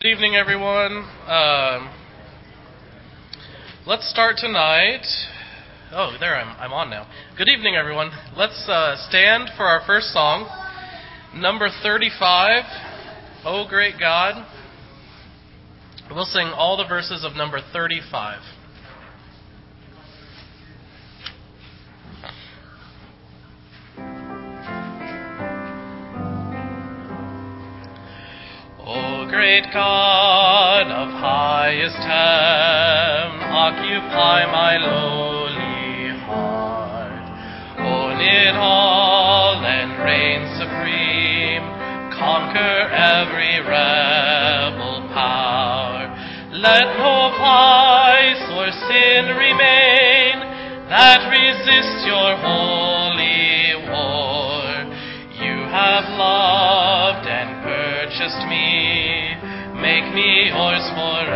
Good evening, everyone. Let's start tonight. Oh, there I'm on now. Good evening, everyone. Let's stand for our first song, number 35, "Oh Great God." We'll sing all the verses of number 35. O great God of highest heaven, occupy my lowly heart. Own it all and reign supreme, conquer every rebel power. Let no vice or sin remain that resists your holy war. You have loved and purchased me, make me yours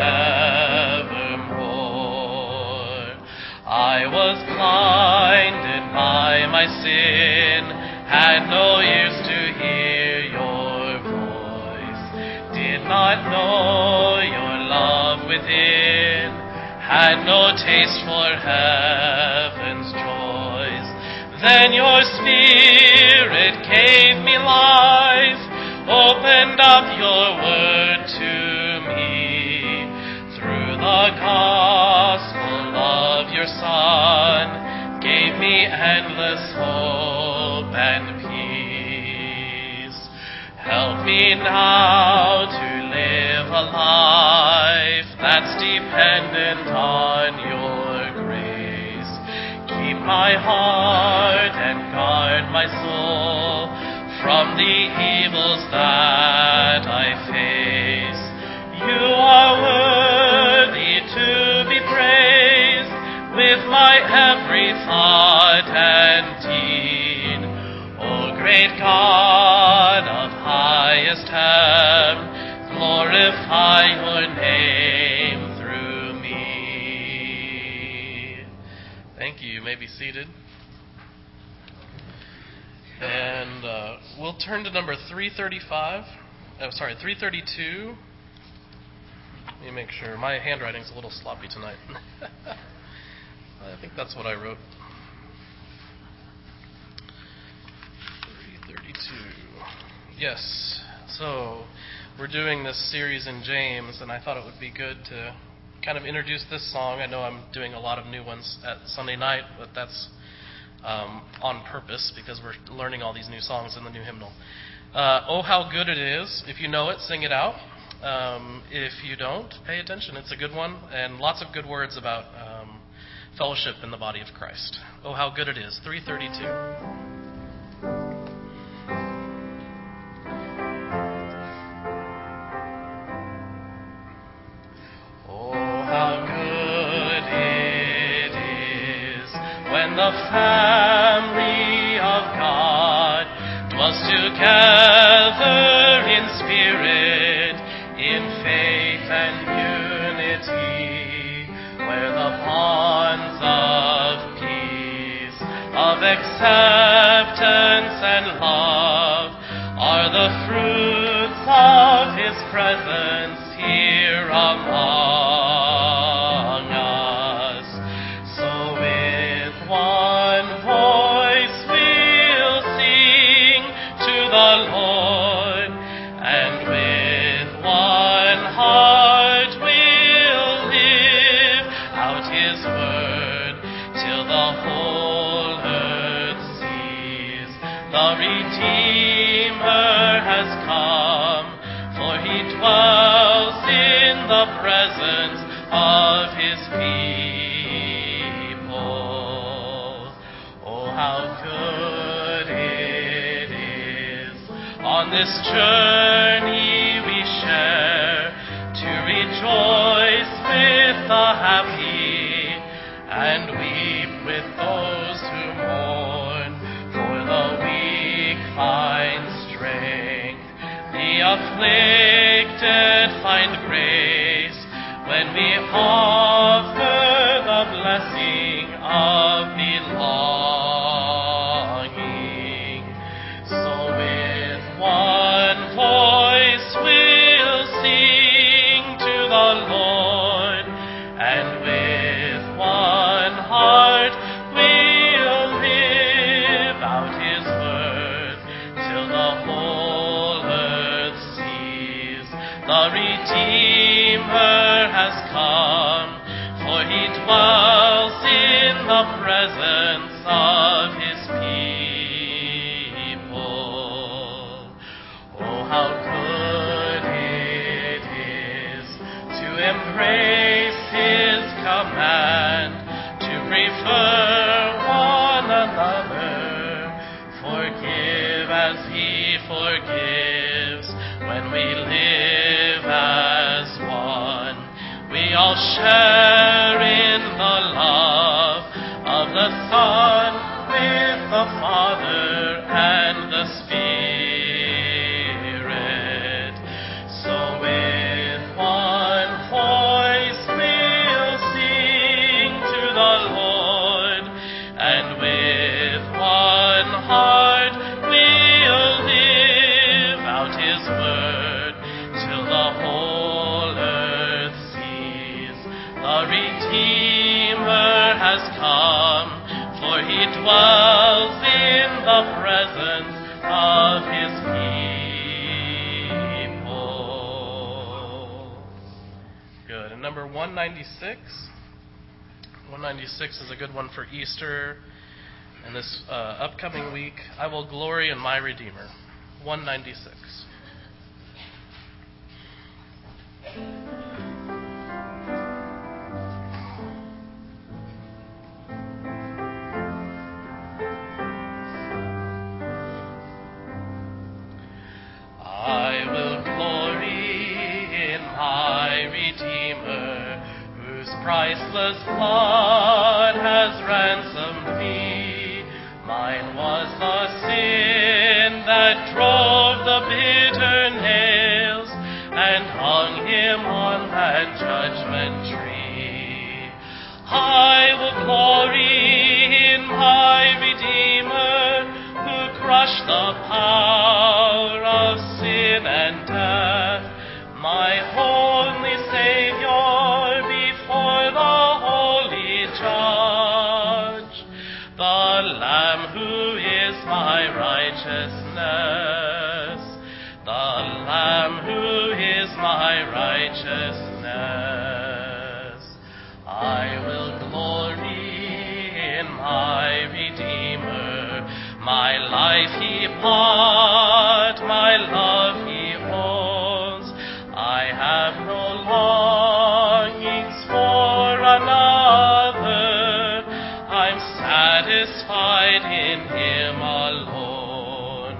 forevermore. I was blinded by my sin, had no ears to hear your voice, did not know your love within, had no taste for heaven's joys. Then your Spirit gave me life, opened up your word to me. Through the gospel of your Son, gave me endless hope and peace. Help me now to live a life that's dependent on your grace. Keep my heart and guard my soul from the evils that I face. You are worthy to be praised with my every thought and deed. O great God of highest heaven, glorify your name through me. Thank you. You may be seated. And we'll turn to number 332. Let me make sure. My handwriting's a little sloppy tonight. I think that's what I wrote. 332. Yes. So we're doing this series in James, and I thought it would be good to kind of introduce this song. I know I'm doing a lot of new ones at Sunday night, but that's on purpose because we're learning all these new songs in the new hymnal. Oh, how good it is. If you know it, sing it out. If you don't, pay attention. It's a good one, and lots of good words about fellowship in the body of Christ. Oh, how good it is. 332. The family of God dwells together in spirit, in faith and unity, where the bonds of peace, of acceptance and love are the fruits of His presence here among us. So with one voice we'll sing to the Lord, and with one heart we'll live out His word till the whole earth sees the Redeemer has come, for He dwells in the presence of His people. Oh, how good it is on this journey we share to rejoice with the happy and weep with those who mourn, for the weak find strength, the afflicted find grace when we offer the blessing of belonging. So with one voice we'll sing the Lord, and with one heart we'll live out His word till the whole earth sees the Redeemer has come, for He dwells in the presence of His people. Oh, how good it is to embrace His command, to prefer one another, forgive as He forgives. When we live as one, we all share in the love of the Son with the Father and the Spirit. So with one voice we'll sing to the Lord, and with one heart we'll live out His word till the whole earth sees the Redeemer has come, for He dwells in the presence of His people. Good. And number 196. 196 is a good one for Easter and this upcoming week. I will glory in my Redeemer. 196. I will glory in my Redeemer, whose priceless blood has ransomed me. Mine was the sin that drove the bitter nails and hung Him on that judgment tree. I will glory in my Redeemer, who crushed the power of sin and death, my only Savior before the holy judge, the Lamb who is my righteousness, the Lamb who is my righteousness. I will glory in my Redeemer, my life He bought, my love He owns. I have no longings for another. I'm satisfied in Him alone.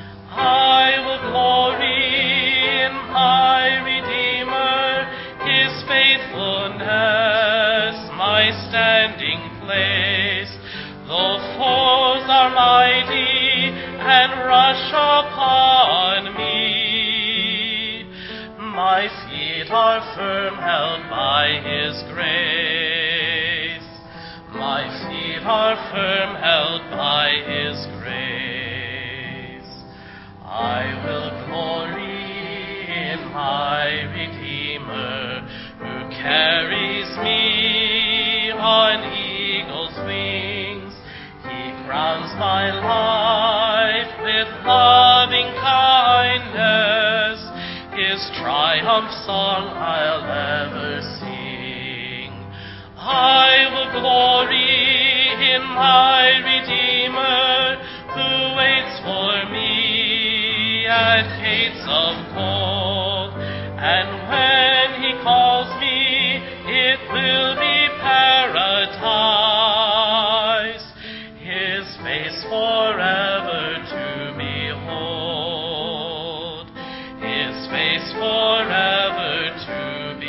I will glory in my Redeemer, His faithfulness, my standing place. Though foes are mighty and rush upon me, my feet are firm, held by His grace. My feet are firm, held by His grace. I will glory in my Redeemer, who carries me on eagle's wings. He crowns my life with loving kindness. His triumph song I'll ever sing. I will glory in my Redeemer, who waits for me at gates of gold. And when He calls me, it will be paradise, His face forever to behold, His face forever to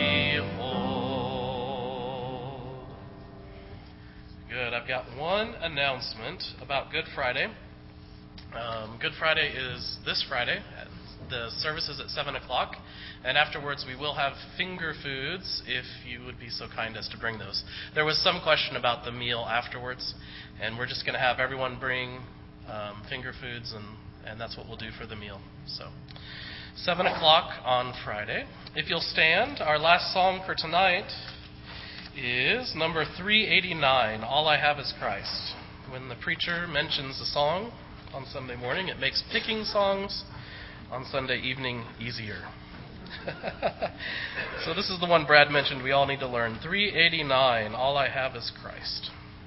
behold. Good. I've got one announcement about Good Friday. Good Friday is this Friday. The service is at 7 o'clock. And afterwards, we will have finger foods, if you would be so kind as to bring those. There was some question about the meal afterwards, and we're just going to have everyone bring finger foods, and that's what we'll do for the meal. So 7 o'clock on Friday. If you'll stand, our last song for tonight is number 389, All I Have Is Christ. When the preacher mentions a song on Sunday morning, it makes picking songs on Sunday evening easier. So this is the one Brad mentioned we all need to learn. 389, All I Have Is Christ.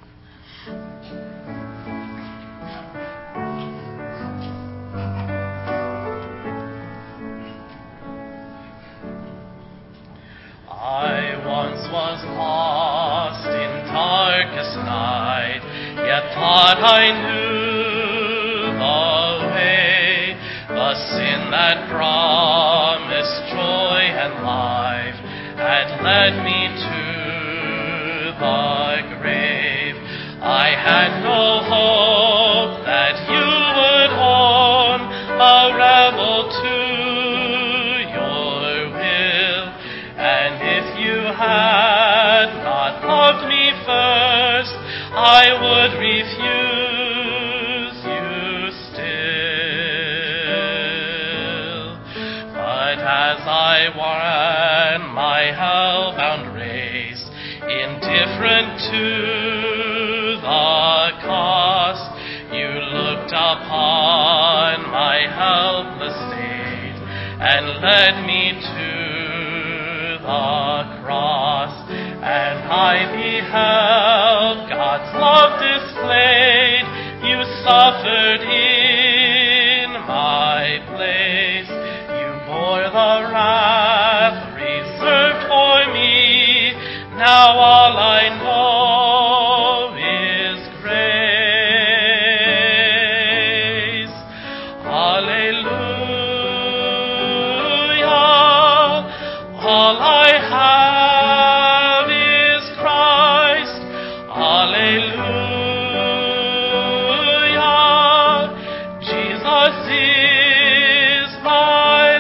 I once was lost in darkest night, yet thought I knew the way. The sin that promised joy and life had led me to the grave. I had no hope that you would own a rebel to your will, and if you had not loved me first, I would refuse you still. But as I ran my hell-bound race, indifferent to the cost, you looked upon my helpless state and led me to the cross, and I beheld God's love displayed. You suffered in my place. You bore the wrath reserved for me. Now all I know is grace. Hallelujah. All I have is Christ. Hallelujah. Jesus is my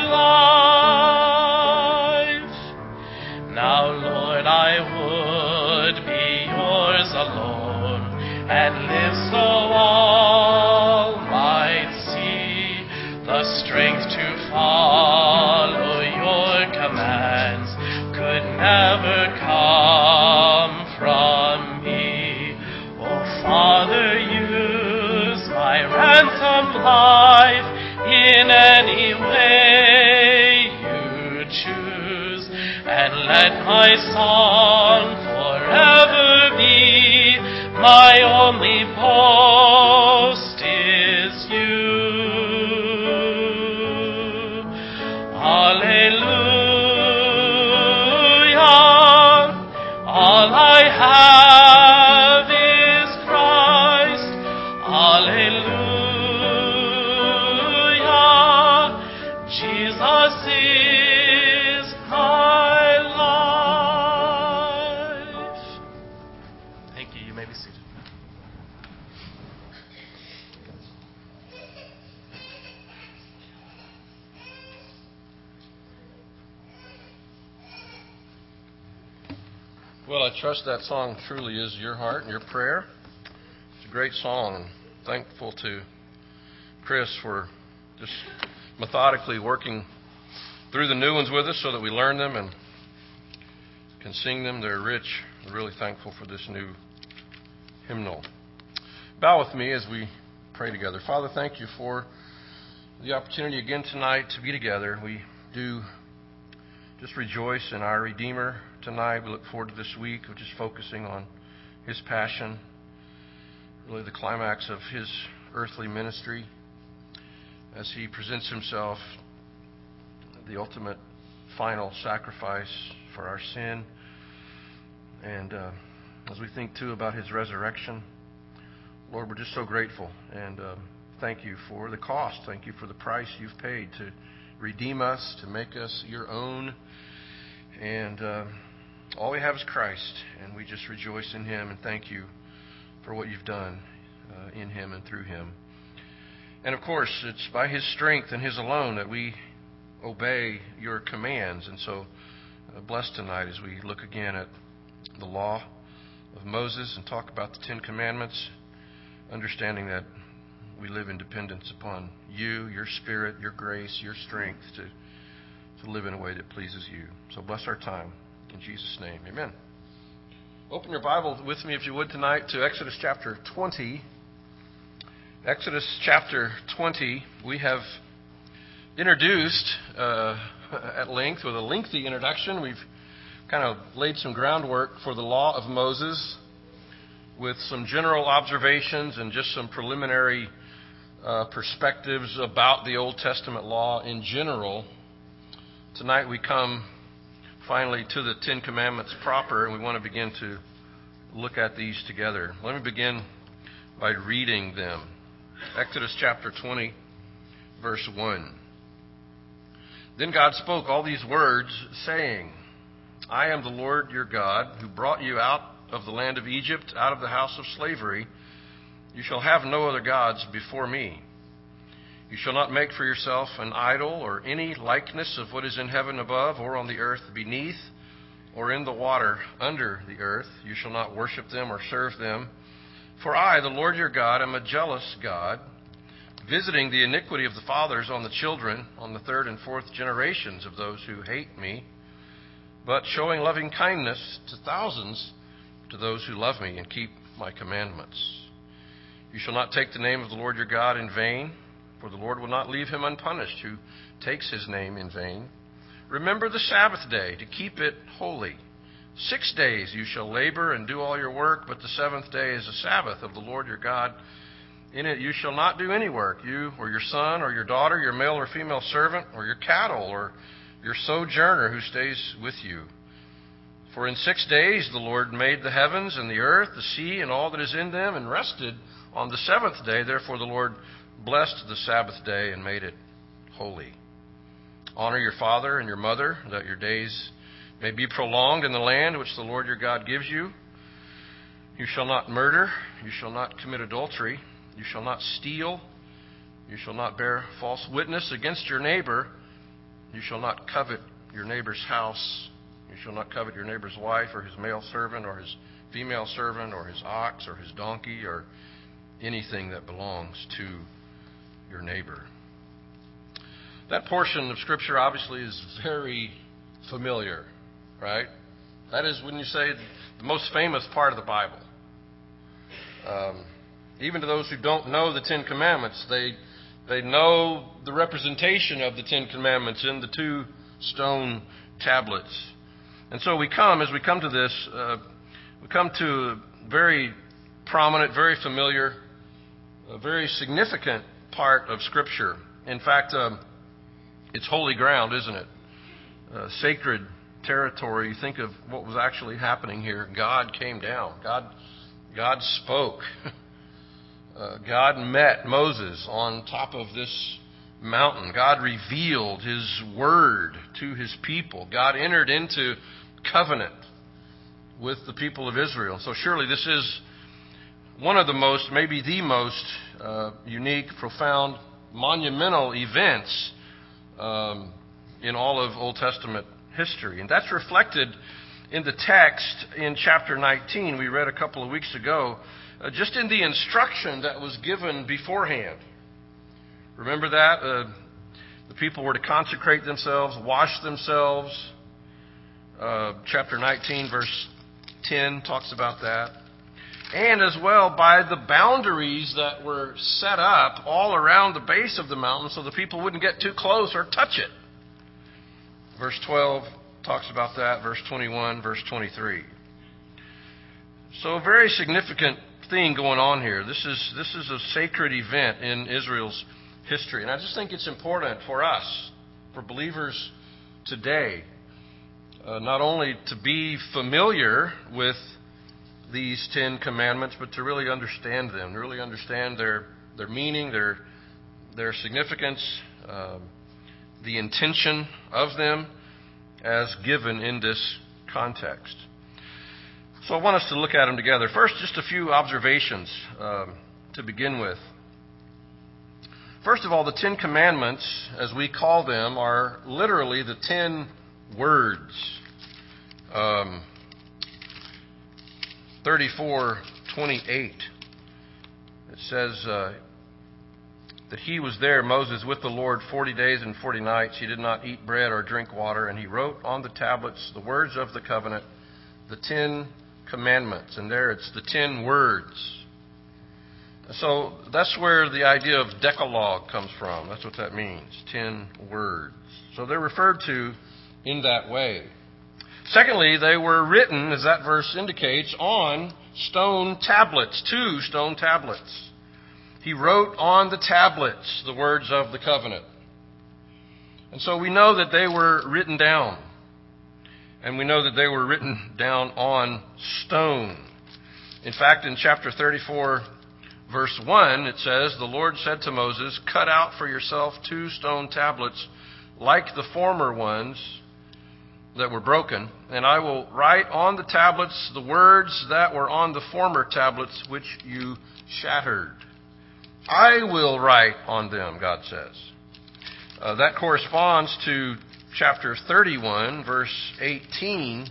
life. Now, Lord, I would be yours alone and live so all might see the strength to follow your commands could never come from me. Oh, Father, use my ransomed life in any way you choose, and let my song forever be my only boast is you. Hallelujah. All I have is Christ. Hallelujah. Jesus is my life. Thank you. You may be seated. Well, I trust that song truly is your heart and your prayer. It's a great song, and thankful to Chris for just methodically working through the new ones with us so that we learn them and can sing them. They're rich. We're really thankful for this new hymnal. Bow with me as we pray together. Father, thank you for the opportunity again tonight to be together. We do just rejoice in our Redeemer tonight. We look forward to this week of just focusing on his passion, really the climax of his earthly ministry as he presents himself, the ultimate final sacrifice for our sin. And as we think too about his resurrection, Lord, we're just so grateful, and thank you for the cost. Thank you for the price you've paid to redeem us, to make us your own. And all we have is Christ, and we just rejoice in him and thank you for what you've done in him and through him. And of course, it's by his strength and his alone that we obey your commands. And so bless tonight as we look again at the law of Moses and talk about the Ten Commandments, understanding that we live in dependence upon you, your Spirit, your grace, your strength to live in a way that pleases you. So bless our time. In Jesus' name, amen. Open your Bible with me, if you would, tonight to Exodus chapter 20. Exodus chapter 20, we have introduced at length, with a lengthy introduction. We've kind of laid some groundwork for the law of Moses with some general observations and just some preliminary perspectives about the Old Testament law in general. Tonight we come finally to the Ten Commandments proper, and we want to begin to look at these together. Let me begin by reading them. Exodus chapter 20, verse 1. Then God spoke all these words, saying, I am the Lord your God, who brought you out of the land of Egypt, out of the house of slavery. You shall have no other gods before me. You shall not make for yourself an idol or any likeness of what is in heaven above, or on the earth beneath, or in the water under the earth. You shall not worship them or serve them. For I, the Lord your God, am a jealous God, visiting the iniquity of the fathers on the children, on the third and fourth generations of those who hate me, but showing loving kindness to thousands, to those who love me and keep my commandments. You shall not take the name of the Lord your God in vain, for the Lord will not leave him unpunished who takes his name in vain. Remember the Sabbath day to keep it holy. 6 days you shall labor and do all your work, but the seventh day is a Sabbath of the Lord your God. In it you shall not do any work, you or your son or your daughter, your male or female servant, or your cattle, or your sojourner who stays with you. For in 6 days the Lord made the heavens and the earth, the sea, and all that is in them, and rested on the seventh day. Therefore the Lord blessed the Sabbath day and made it holy. Honor your father and your mother, that your days may be prolonged in the land which the Lord your God gives you. You shall not murder. You shall not commit adultery. You shall not steal. You shall not bear false witness against your neighbor. You shall not covet your neighbor's house. You shall not covet your neighbor's wife, or his male servant, or his female servant, or his ox, or his donkey, or anything that belongs to your neighbor. That portion of Scripture obviously is very familiar, right? That is, when you say, the most famous part of the Bible. Even to those who don't know the Ten Commandments, they know the representation of the Ten Commandments in the 2 stone tablets. And so as we come to this, we come to a very prominent, very familiar, a very significant part of Scripture. In fact, it's holy ground, isn't it? Sacred territory. You think of what was actually happening here. God came down. God spoke. God met Moses on top of this mountain. God revealed His word to His people. God entered into covenant with the people of Israel. So surely this is one of the most, maybe the most unique, profound, monumental events in all of Old Testament history. And that's reflected in the text in chapter 19 we read a couple of weeks ago, just in the instruction that was given beforehand. Remember that? The people were to consecrate themselves, wash themselves. Chapter 19, verse 10 talks about that. And as well by the boundaries that were set up all around the base of the mountain so the people wouldn't get too close or touch it. Verse 12 talks about that. Verse 21, verse 23. So a very significant thing going on here. This is a sacred event in Israel's history. And I just think it's important for us, for believers today, not only to be familiar with these 10 commandments, but to really understand them, to really understand their meaning, their significance, the intention of them as given in this context. So I want us to look at them together. First, just a few observations to begin with. First of all, the 10 Commandments, as we call them, are literally the 10 words. 34:28. It says, that he was there, Moses, with the Lord 40 days and 40 nights. He did not eat bread or drink water, and he wrote on the tablets the words of the covenant, the 10 commandments. And there it's the 10 words. So that's where the idea of Decalogue comes from. That's what that means, 10 words. So they're referred to in that way. Secondly, they were written, as that verse indicates, on stone tablets, 2 stone tablets. He wrote on the tablets the words of the covenant. And so we know that they were written down. And we know that they were written down on stone. In fact, in chapter 34, verse 1, it says, "The Lord said to Moses, 'Cut out for yourself 2 stone tablets like the former ones that were broken, and I will write on the tablets the words that were on the former tablets which you shattered.'" I will write on them, God says. That corresponds to chapter 31, verse 18.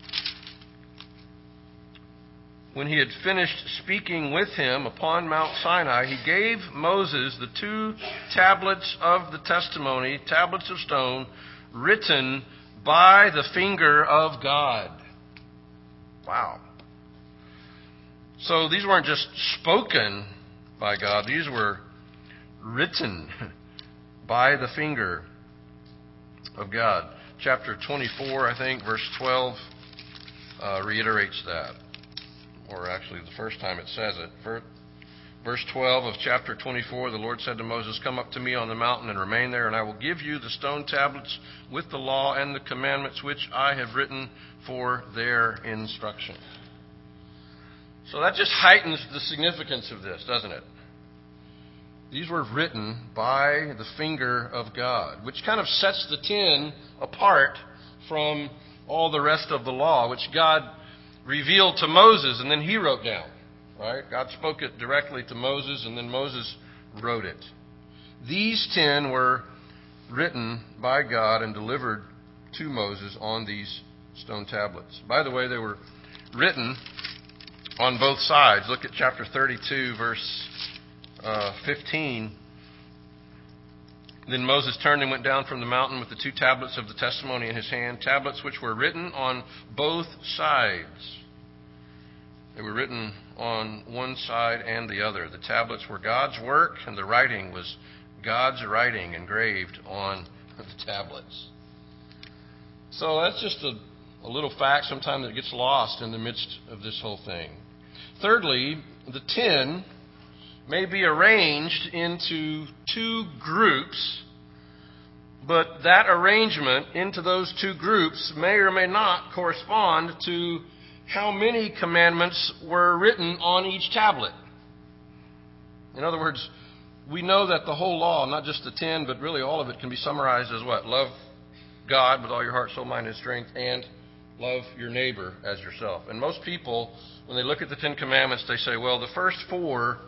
When he had finished speaking with him upon Mount Sinai, he gave Moses the 2 tablets of the testimony, tablets of stone, written by the finger of God. Wow. So these weren't just spoken by God. These were written by the finger of God. Chapter 24, I think, verse 12, reiterates that. Or actually, the first time it says it. Verse 12 of chapter 24, the Lord said to Moses, "Come up to me on the mountain and remain there, and I will give you the stone tablets with the law and the commandments which I have written for their instruction." So that just heightens the significance of this, doesn't it? These were written by the finger of God, which kind of sets the 10 apart from all the rest of the law, which God revealed to Moses and then he wrote down. Right? God spoke it directly to Moses and then Moses wrote it. These 10 were written by God and delivered to Moses on these stone tablets. By the way, they were written on both sides. Look at chapter 32, verse 15. "Then Moses turned and went down from the mountain with the 2 tablets of the testimony in his hand, tablets which were written on both sides." They were written on one side and the other. The tablets were God's work, and the writing was God's writing engraved on the tablets. So that's just a little fact sometimes that gets lost in the midst of this whole thing. Thirdly, the 10 may be arranged into 2 groups, but that arrangement into those 2 groups may or may not correspond to how many commandments were written on each tablet. In other words, we know that the whole law, not just the 10, but really all of it, can be summarized as what? Love God with all your heart, soul, mind, and strength, and love your neighbor as yourself. And most people, when they look at the 10 commandments, they say, well, the first four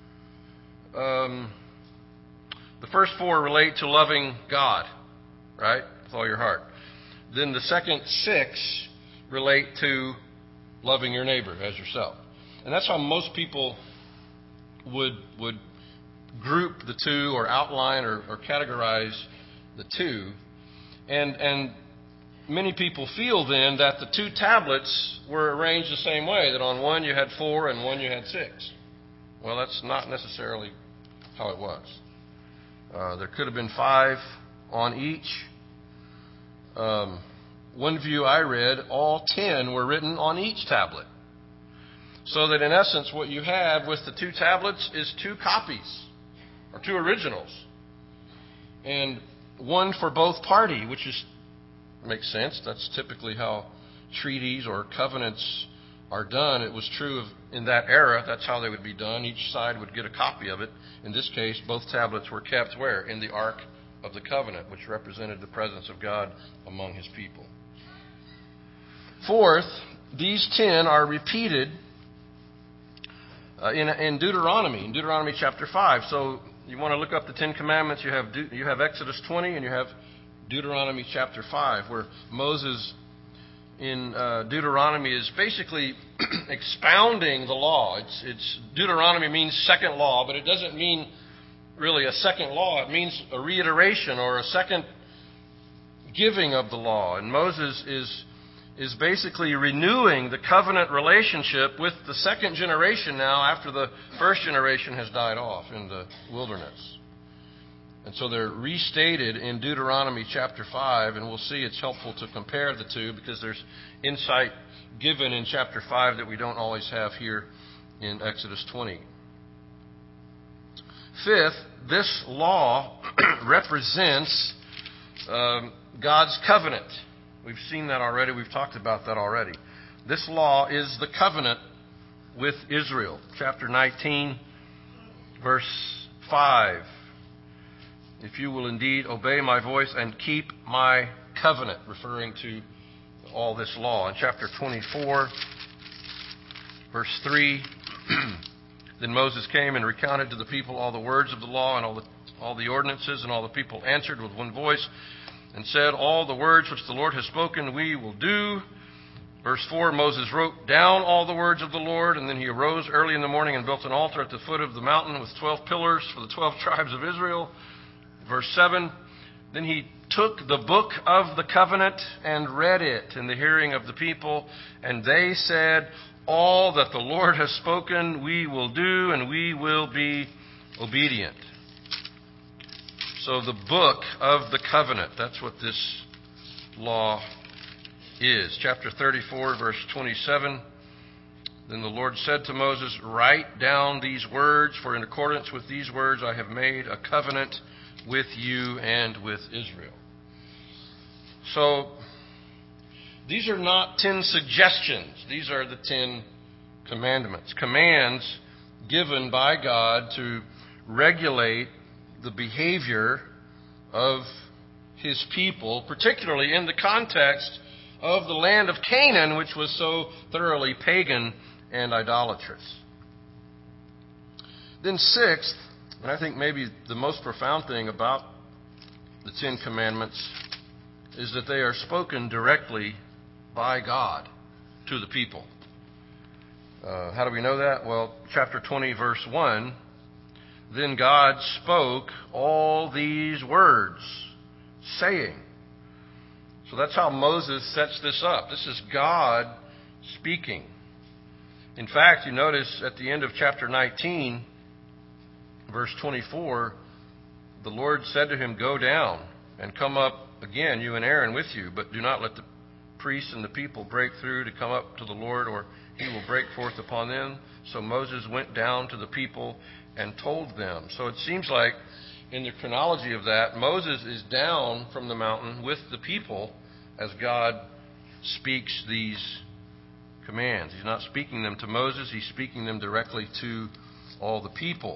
relate to loving God, right, with all your heart. Then the second 6 relate to loving your neighbor as yourself. And that's how most people would group the 2 or outline or categorize the 2. And many people feel then that the 2 tablets were arranged the same way, that on one you had 4 and one you had 6. Well, that's not necessarily how it was. There could have been 5 on each. One view I read, all 10 were written on each tablet. So that in essence, what you have with the 2 tablets is 2 copies, or 2 originals. And one for both party, which makes sense. That's typically how treaties or covenants are done. It was true in that era. That's how they would be done. Each side would get a copy of it. In this case, both tablets were kept where? In the Ark of the Covenant, which represented the presence of God among His people. Fourth, these 10 are repeated in Deuteronomy, in Deuteronomy chapter 5. So you want to look up the 10 Commandments, you have Exodus 20 and you have Deuteronomy chapter 5, where Moses in Deuteronomy is basically expounding the law. Deuteronomy means second law, but it doesn't mean really a second law. It means a reiteration or a second giving of the law. And Moses is basically renewing the covenant relationship with the second generation now after the first generation has died off in the wilderness. And so they're restated in Deuteronomy chapter 5, and we'll see it's helpful to compare the two because there's insight given in chapter 5 that we don't always have here in Exodus 20. Fifth, this law represents God's covenant. We've seen that already. We've talked about that already. This law is the covenant with Israel. Chapter 19, verse 5. If you will indeed obey my voice and keep my covenant, referring to all this law. In chapter 24, verse 3, then Moses came and recounted to the people all the words of the law and all the ordinances, and all the people answered with one voice and said, all the words which the Lord has spoken we will do. Verse 4, Moses wrote down all the words of the Lord, and then he arose early in the morning and built an altar at the foot of the mountain with 12 pillars for the 12 tribes of Israel. Verse 7, then he took the book of the covenant and read it in the hearing of the people, and they said, all that the Lord has spoken we will do, and we will be obedient. So the book of the covenant, that's what this law is. Chapter 34, verse 27, then the Lord said to Moses, write down these words, for in accordance with these words I have made a covenant with you and with Israel. So, these are not 10 suggestions. These are the 10 commandments. Commands given by God to regulate the behavior of His people, particularly in the context of the land of Canaan, which was so thoroughly pagan and idolatrous. Then sixth, and I think maybe the most profound thing about the 10 Commandments is that they are spoken directly by God to the people. How do we know that? Well, chapter 20, verse 1, then God spoke all these words, saying. So that's how Moses sets this up. This is God speaking. In fact, you notice at the end of chapter 19, verse 24, the Lord said to him, go down and come up again, you and Aaron with you, but do not let the priests and the people break through to come up to the Lord, or he will break forth upon them. So Moses went down to the people and told them. So it seems like in the chronology of that, Moses is down from the mountain with the people as God speaks these commands. He's not speaking them to Moses, he's speaking them directly to all the people.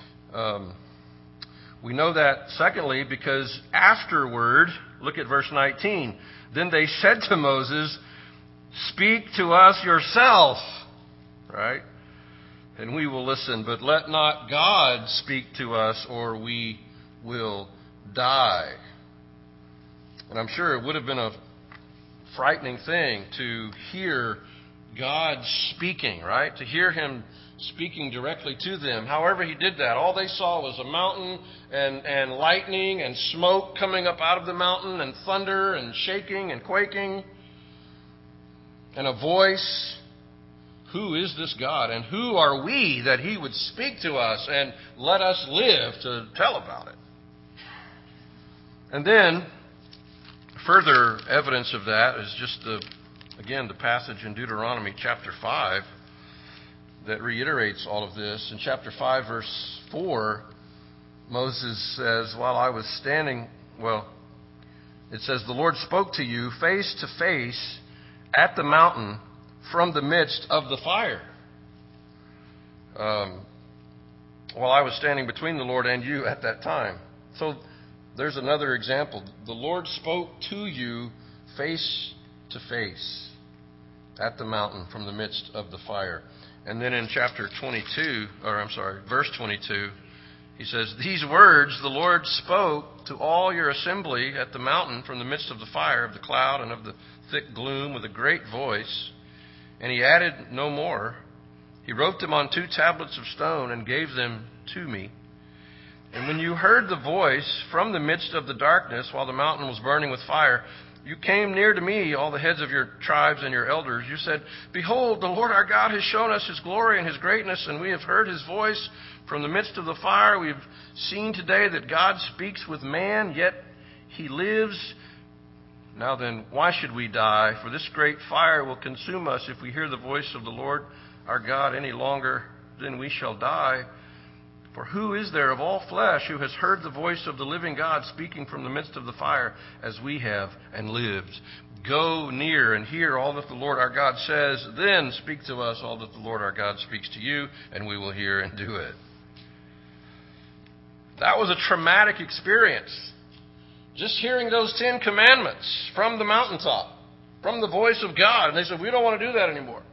We know that, secondly, because afterward, look at verse 19. Then they said to Moses, speak to us yourself, right? And we will listen, but let not God speak to us, or we will die. And I'm sure it would have been a frightening thing to hear God speaking, right? To hear Him speaking directly to them. However He did that, all they saw was a mountain and lightning and smoke coming up out of the mountain and thunder and shaking and quaking and a voice. Who is this God, and who are we that He would speak to us and let us live to tell about it? And then further evidence of that is just the passage in Deuteronomy chapter 5 that reiterates all of this. In chapter 5, verse 4, Moses says, while I was standing, it says, the Lord spoke to you face to face at the mountain from the midst of the fire. While I was standing between the Lord and you at that time. So there's another example. The Lord spoke to you face to face at the mountain from the midst of the fire. And then in verse 22, he says, these words the Lord spoke to all your assembly at the mountain from the midst of the fire, of the cloud, and of the thick gloom with a great voice. And he added no more. He wrote them on 2 tablets of stone and gave them to me. And when you heard the voice from the midst of the darkness while the mountain was burning with fire, you came near to me, all the heads of your tribes and your elders. You said, Behold, the Lord our God has shown us His glory and His greatness, and we have heard His voice from the midst of the fire. We have seen today that God speaks with man, yet He lives. Now then, why should we die? For this great fire will consume us if we hear the voice of the Lord our God any longer. Then we shall die. For who is there of all flesh who has heard the voice of the living God speaking from the midst of the fire as we have and lived? Go near and hear all that the Lord our God says. Then speak to us all that the Lord our God speaks to you, and we will hear and do it. That was a traumatic experience. Just hearing those 10 commandments from the mountaintop, from the voice of God. And they said, we don't want to do that anymore.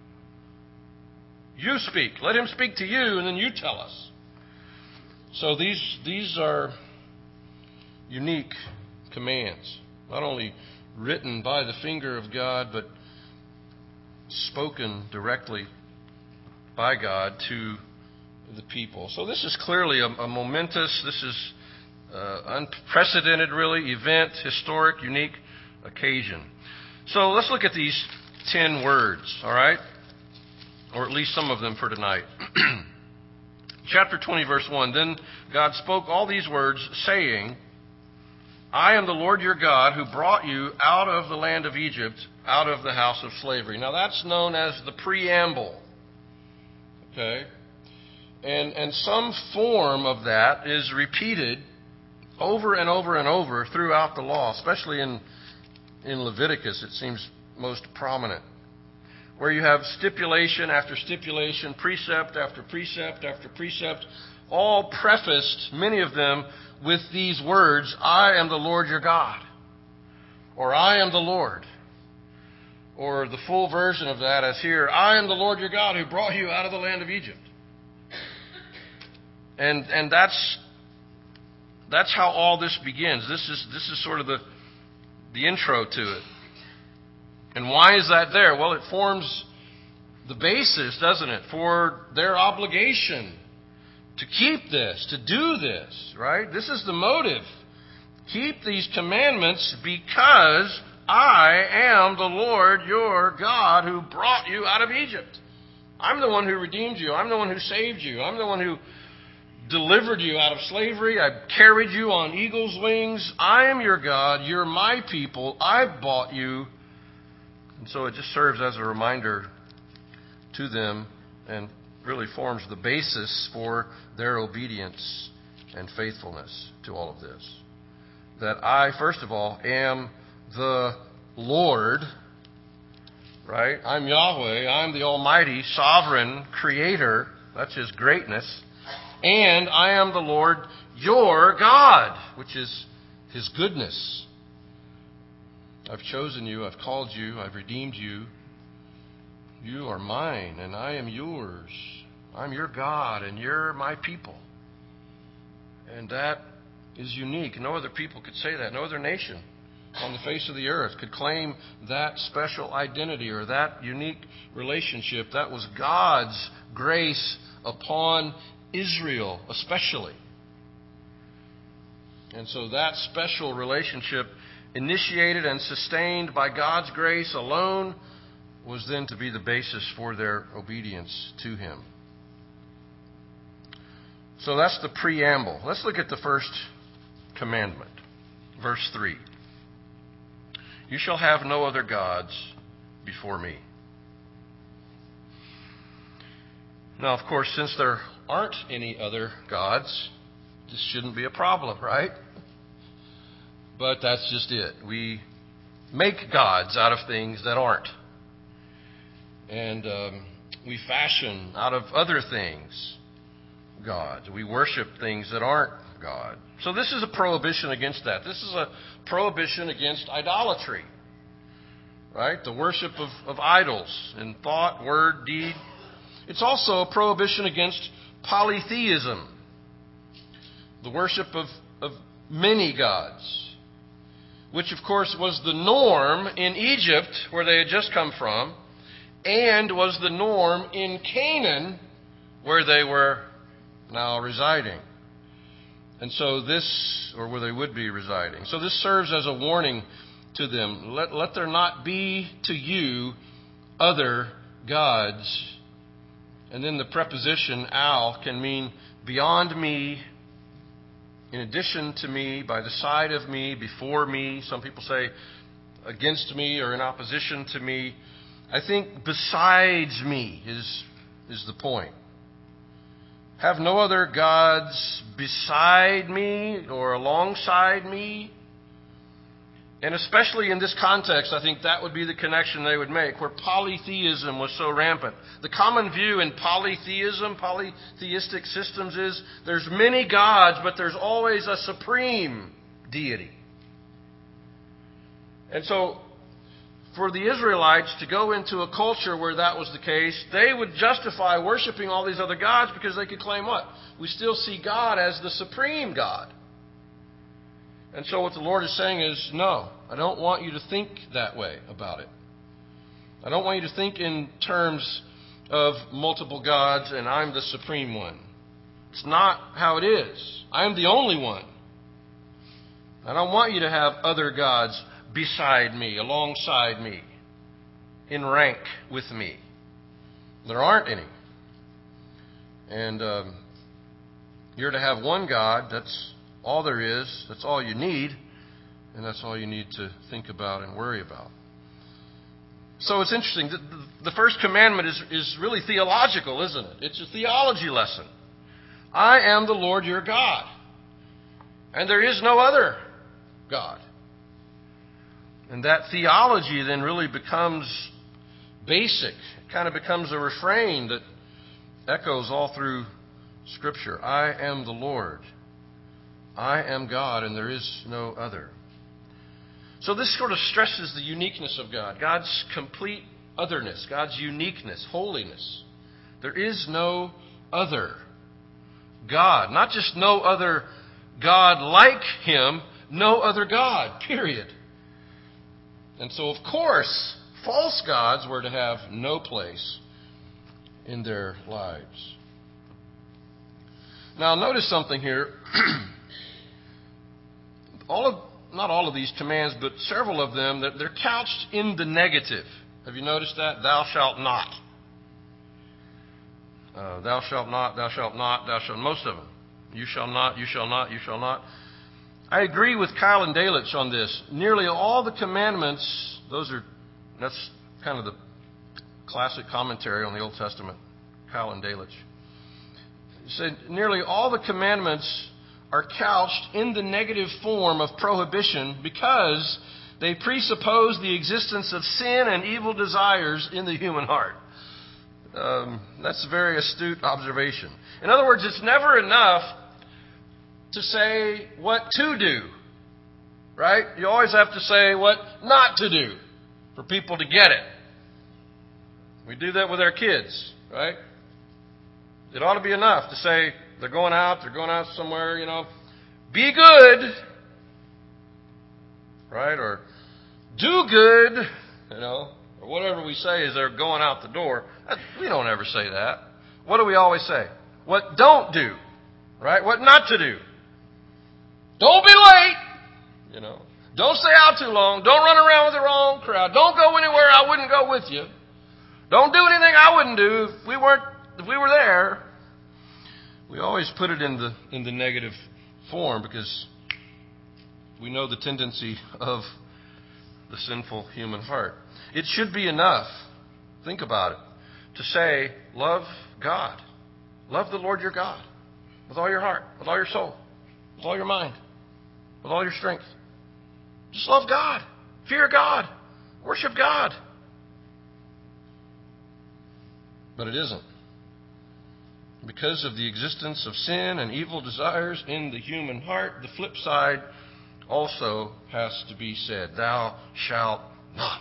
You speak. Let Him speak to you, and then you tell us. So these are unique commands, not only written by the finger of God, but spoken directly by God to the people. So this is clearly a momentous, this is unprecedented, really, event, historic, unique occasion. So let's look at these 10 words, all right? Or at least some of them for tonight. Chapter 20, verse 1. Then God spoke all these words, saying, I am the Lord your God who brought you out of the land of Egypt, out of the house of slavery. Now that's known as the preamble. Okay? And some form of that is repeated over and over and over throughout the law, especially in Leviticus, it seems most prominent, where you have stipulation after stipulation, precept after precept after precept, all prefaced, many of them, with these words, I am the Lord your God, or I am the Lord, or the full version of that as here, I am the Lord your God who brought you out of the land of Egypt. And that's how all this begins. This is sort of the intro to it. And why is that there? Well, it forms the basis, doesn't it, for their obligation to keep this, to do this, right? This is the motive. Keep these commandments because I am the Lord your God who brought you out of Egypt. I'm the one who redeemed you. I'm the one who saved you. I'm the one who delivered you out of slavery. I carried you on eagle's wings. I am your God. You're my people. I bought you. And so it just serves as a reminder to them and really forms the basis for their obedience and faithfulness to all of this. That I, first of all, am the Lord, right? I'm Yahweh. I'm the Almighty, sovereign Creator. That's His greatness. And I am the Lord your God, which is His goodness. I've chosen you, I've called you, I've redeemed you. You are mine, and I am yours. I'm your God, and you're my people. And that is unique. No other people could say that. No other nation on the face of the earth could claim that special identity or that unique relationship. That was God's grace upon Israel, especially. And so that special relationship, initiated and sustained by God's grace alone, was then to be the basis for their obedience to Him. So that's the preamble. Let's look at the first commandment, verse 3. You shall have no other gods before me. Now, of course, since there aren't any other gods, this shouldn't be a problem, right? But that's just it. We make gods out of things that aren't. And we fashion out of other things gods. We worship things that aren't God. So this is a prohibition against that. This is a prohibition against idolatry. Right? The worship of idols in thought, word, deed. It's also a prohibition against polytheism. The worship of many gods. Which, of course, was the norm in Egypt, where they had just come from, and was the norm in Canaan, where they were now residing. And so this, or where they would be residing. So this serves as a warning to them. Let there not be to you other gods. And then the preposition al can mean beyond me, in addition to me, by the side of me, before me. Some people say against me or in opposition to me. I think besides me is the point. Have no other gods beside me or alongside me. And especially in this context, I think that would be the connection they would make, where polytheism was so rampant. The common view in polytheistic systems is there's many gods, but there's always a supreme deity. And so, for the Israelites to go into a culture where that was the case, they would justify worshiping all these other gods because they could claim what? We still see God as the supreme God. And so what the Lord is saying is, no, I don't want you to think that way about it. I don't want you to think in terms of multiple gods and I'm the supreme one. It's not how it is. I am the only one. I don't want you to have other gods beside me, alongside me, in rank with me. There aren't any. And you're to have one God. That's all there is. That's all you need. And that's all you need to think about and worry about. So it's interesting. The first commandment is really theological, isn't it? It's a theology lesson. I am the Lord your God. And there is no other God. And that theology then really becomes basic. It kind of becomes a refrain that echoes all through Scripture. I am the Lord. I am God, and there is no other. So this sort of stresses the uniqueness of God, God's complete otherness, God's uniqueness, holiness. There is no other God. Not just no other God like Him, no other God, period. And so, of course, false gods were to have no place in their lives. Now, notice something here. Not all of these commands, but several of them, they're couched in the negative. Have you noticed that? Thou shalt not. Thou shalt not, thou shalt not, thou shalt, most of them. You shall not, you shall not, you shall not. I agree with Kyle and Delitzsch on this. Nearly all the commandments, that's kind of the classic commentary on the Old Testament, Kyle and Delitzsch. He said nearly all the commandments are couched in the negative form of prohibition because they presuppose the existence of sin and evil desires in the human heart. That's a very astute observation. In other words, it's never enough to say what to do, right? You always have to say what not to do for people to get it. We do that with our kids, right? It ought to be enough to say they're going out somewhere, be good, right? Or do good, or whatever we say is they're going out the door. We don't ever say that. What do we always say? What don't do, right? What not to do. Don't be late, Don't stay out too long. Don't run around with the wrong crowd. Don't go anywhere I wouldn't go with you. Don't do anything I wouldn't do if we were there. We always put it in the negative form because we know the tendency of the sinful human heart. It should be enough, think about it, to say, love God. Love the Lord your God with all your heart, with all your soul, with all your mind, with all your strength. Just love God. Fear God. Worship God. But it isn't. Because of the existence of sin and evil desires in the human heart, the flip side also has to be said. Thou shalt not.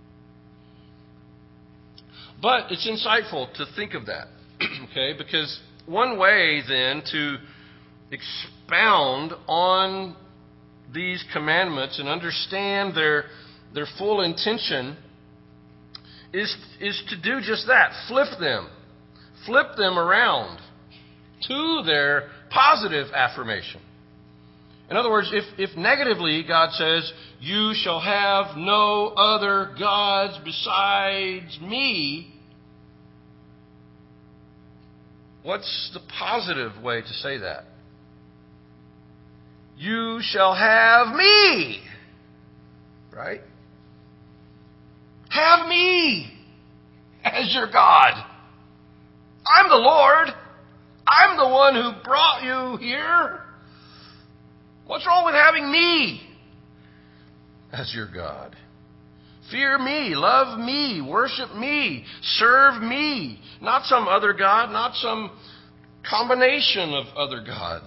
But it's insightful to think of that, okay? Because one way then to expound on these commandments and understand their full intention is to do just that. Flip them around to their positive affirmation. In other words, if negatively God says, you shall have no other gods besides me, what's the positive way to say that? You shall have me. Right? Have me as your God. I'm the Lord. I'm the one who brought you here. What's wrong with having me as your God? Fear me, love me, worship me, serve me. Not some other God, not some combination of other gods.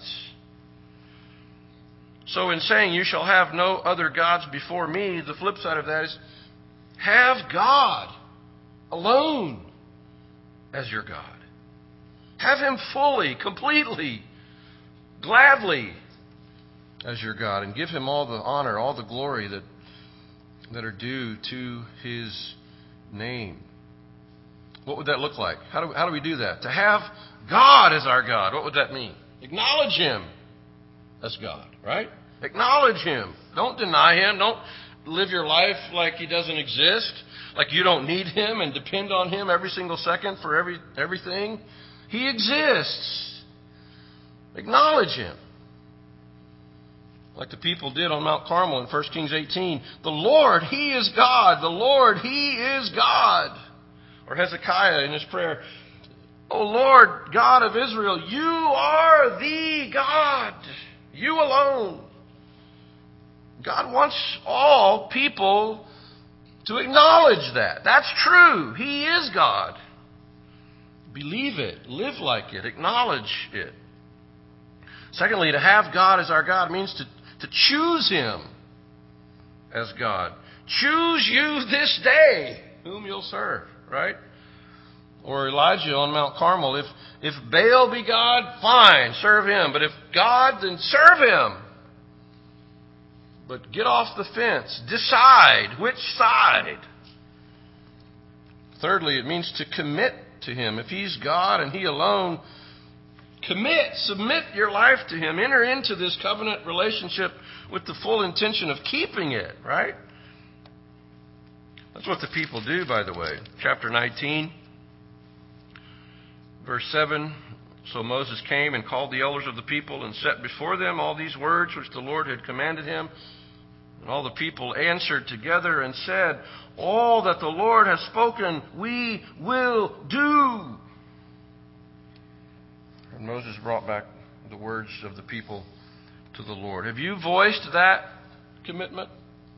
So in saying you shall have no other gods before me, the flip side of that is have God alone as your God. Have Him fully, completely, gladly as your God, and give Him all the honor, all the glory that are due to His name. What would that look like? How do we do that? To have God as our God, what would that mean? Acknowledge Him as God, right? Acknowledge Him. Don't deny Him. Don't live your life like He doesn't exist, like you don't need Him and depend on Him every single second for everything. He exists. Acknowledge Him. Like the people did on Mount Carmel in 1 Kings 18. The Lord, He is God. The Lord, He is God. Or Hezekiah in his prayer, O Lord, God of Israel, You are the God. You alone. God wants all people to acknowledge that. That's true. He is God. Believe it. Live like it. Acknowledge it. Secondly, to have God as our God means to choose Him as God. Choose you this day whom you'll serve, right? Or Elijah on Mount Carmel, if Baal be God, fine, serve him. But if God, then serve him. But get off the fence. Decide which side. Thirdly, it means to commit to Him. If He's God and He alone, commit, submit your life to Him. Enter into this covenant relationship with the full intention of keeping it, right? That's what the people do, by the way. Chapter 19, verse 7. So Moses came and called the elders of the people and set before them all these words which the Lord had commanded him. And all the people answered together and said, all that the Lord has spoken, we will do. And Moses brought back the words of the people to the Lord. Have you voiced that commitment?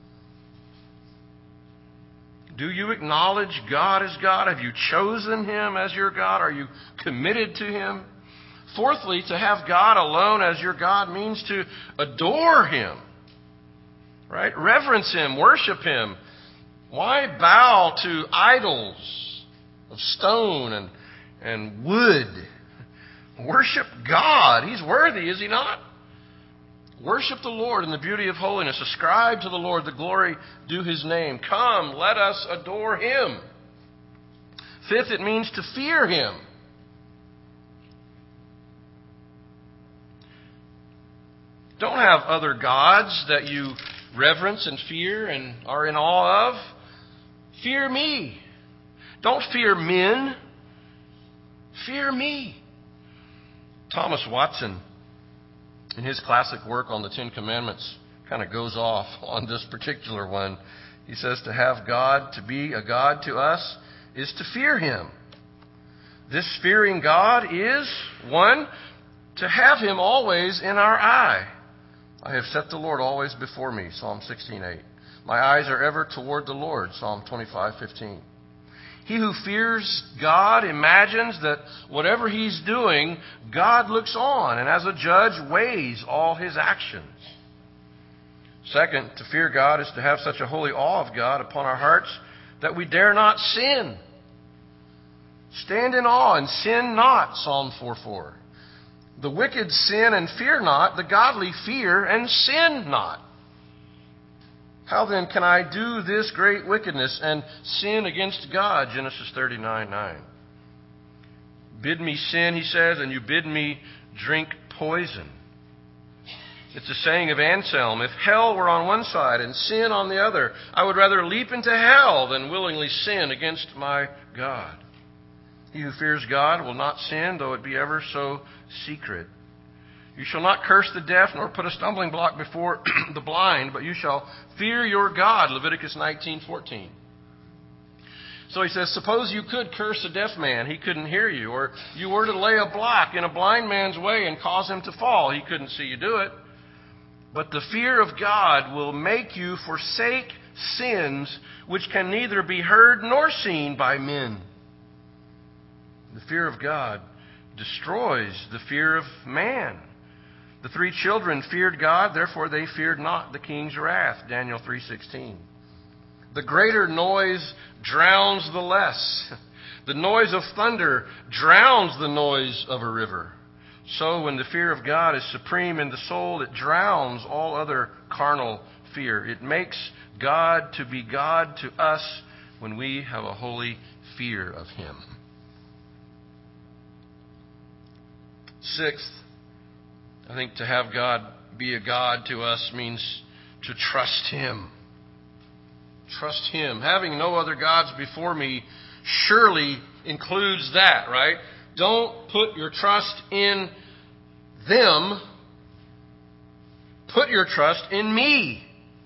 Do you acknowledge God as God? Have you chosen Him as your God? Are you committed to Him? Fourthly, to have God alone as your God means to adore Him. Right? Reverence Him, worship Him. Why bow to idols of stone and wood? Worship God. He's worthy, is He not? Worship the Lord in the beauty of holiness. Ascribe to the Lord the glory due His name. Come, let us adore Him. Fifth, it means to fear Him. Don't have other gods that you reverence and fear and are in awe of. Fear me. Don't fear men. Fear me. Thomas Watson, in his classic work on the Ten Commandments, kind of goes off on this particular one. He says to have God, to be a God to us, is to fear Him. This fearing God is, one, to have Him always in our eye. I have set the Lord always before me, Psalm 16:8. My eyes are ever toward the Lord, Psalm 25:15. He who fears God imagines that whatever he's doing, God looks on and as a judge weighs all his actions. Second, to fear God is to have such a holy awe of God upon our hearts that we dare not sin. Stand in awe and sin not, Psalm 4:4. The wicked sin and fear not, the godly fear and sin not. How then can I do this great wickedness and sin against God? Genesis 39:9. Bid me sin, he says, and you bid me drink poison. It's a saying of Anselm, if hell were on one side and sin on the other, I would rather leap into hell than willingly sin against my God. He who fears God will not sin, though it be ever so secret. You shall not curse the deaf, nor put a stumbling block before the blind, but you shall fear your God, Leviticus 19:14. So he says, suppose you could curse a deaf man, he couldn't hear you, or you were to lay a block in a blind man's way and cause him to fall, he couldn't see you do it. But the fear of God will make you forsake sins which can neither be heard nor seen by men. The fear of God destroys the fear of man. The 3 children feared God, therefore they feared not the king's wrath, Daniel 3:16. The greater noise drowns the less. The noise of thunder drowns the noise of a river. So when the fear of God is supreme in the soul, it drowns all other carnal fear. It makes God to be God to us when we have a holy fear of Him. 6th, I think to have God be a God to us means to trust Him. Trust Him. Having no other gods before me surely includes that, right? Don't put your trust in them. Put your trust in me.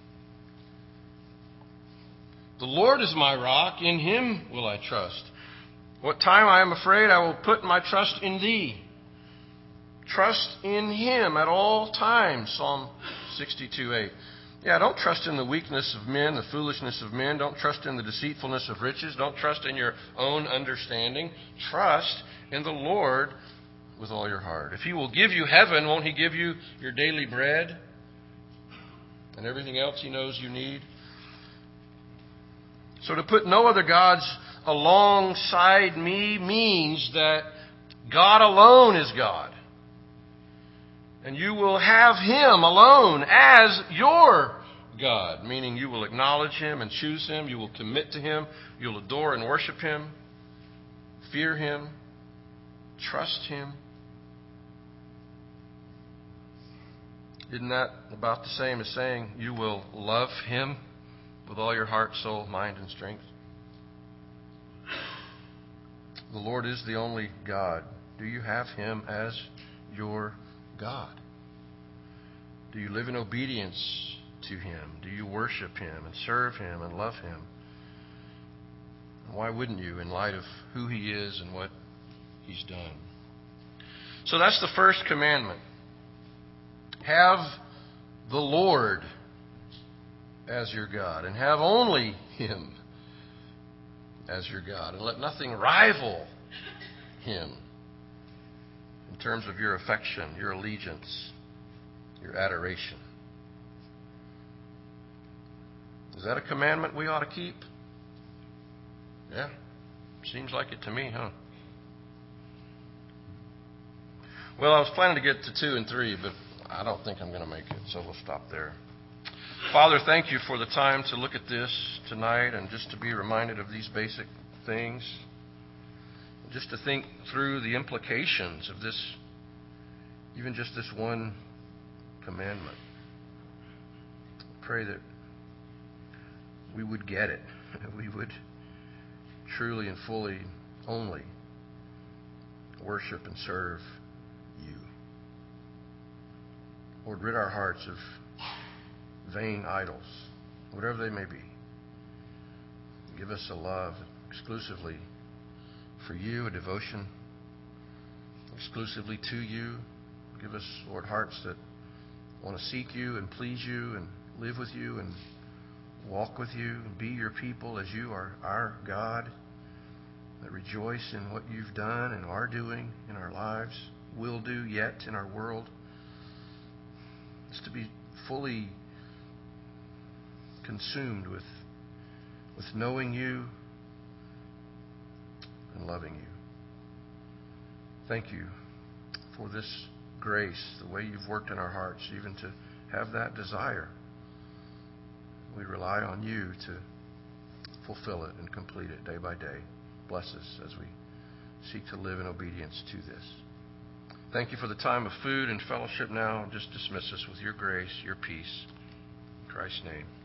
The Lord is my rock. In Him will I trust. What time I am afraid, I will put my trust in Thee. Trust in Him at all times. Psalm 62:8. Yeah, don't trust in the weakness of men, the foolishness of men. Don't trust in the deceitfulness of riches. Don't trust in your own understanding. Trust in the Lord with all your heart. If He will give you heaven, won't He give you your daily bread and everything else He knows you need? So to put no other gods alongside me means that God alone is God. And you will have Him alone as your God, meaning you will acknowledge Him and choose Him. You will commit to Him. You'll adore and worship Him, fear Him, trust Him. Isn't that about the same as saying you will love Him with all your heart, soul, mind, and strength? The Lord is the only God. Do you have Him as your God? Do you live in obedience to Him? Do you worship Him and serve Him and love Him? And why wouldn't you, in light of who He is and what He's done? So that's the first commandment. Have the Lord as your God, and have only Him as your God, and let nothing rival Him in terms of your affection, your allegiance, your adoration. Is that a commandment we ought to keep? Yeah, seems like it to me, huh? Well, I was planning to get to 2 and 3, but I don't think I'm going to make it, so we'll stop there. Father, thank You for the time to look at this tonight and just to be reminded of these basic things. Just to think through the implications of this, even just this one commandment. I pray that we would get it. We would truly and fully only worship and serve You. Lord, rid our hearts of vain idols, whatever they may be. Give us a love exclusively for You, a devotion exclusively to You. Give us, Lord, hearts that want to seek You and please You and live with You and walk with You and be Your people as You are our God, that rejoice in what You've done and are doing in our lives, will do yet in our world. It's to be fully consumed with knowing You and loving You. Thank You for this grace, the way You've worked in our hearts, even to have that desire. We rely on You to fulfill it and complete it day by day. Bless us as we seek to live in obedience to this. Thank you for the time of food and fellowship now. Just dismiss us with your grace, your peace. In Christ's name.